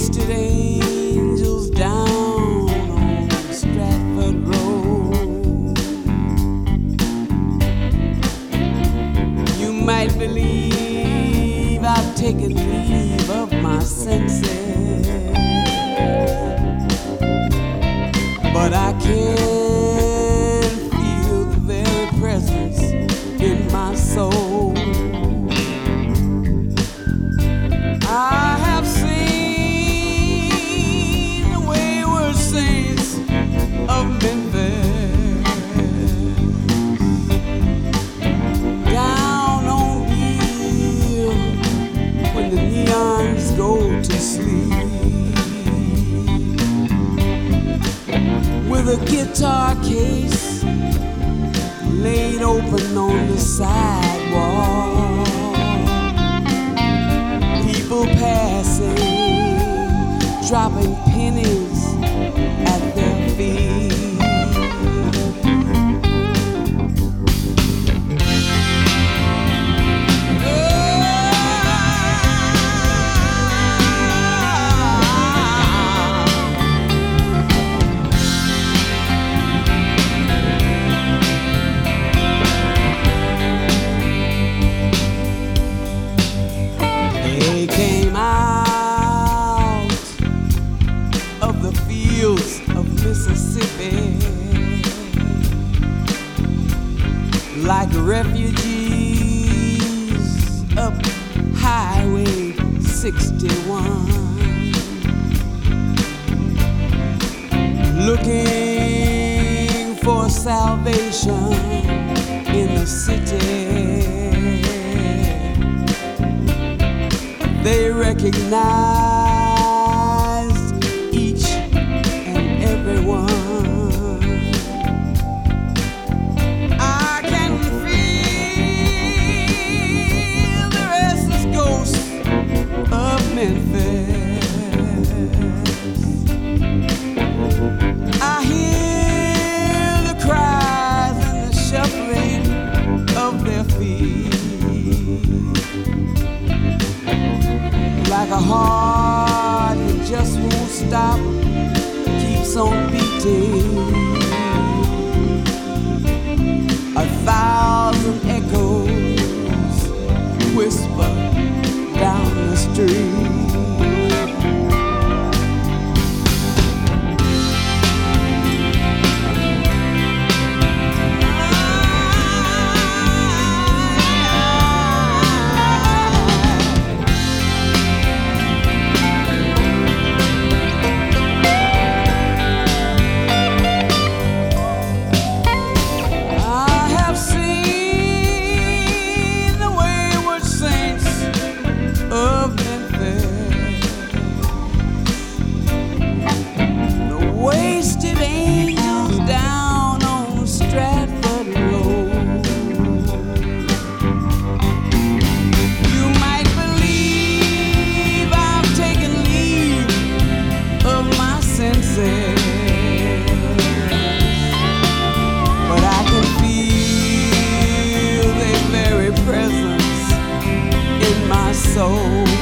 wasted angels down on Stratford Road. You might believe I've taken leave of my senses, but I can feel the very presence in my soul. I have seen the wayward saints of Memphis down on Beale when the neons go to sleep, with a guitar case laid open on the sidewalk, people passing, dropping pennies at their feet. They came out of the fields of Mississippi like refugees up Highway 61, looking for salvation in the city. They recognized each and every one. I can feel the restless ghosts of Memphis. I hear the cries and the shuffling of their feet, like a heart that just won't stop, keeps on beating. 1,000 echoes whisper down the street. But I can feel their very presence in my soul.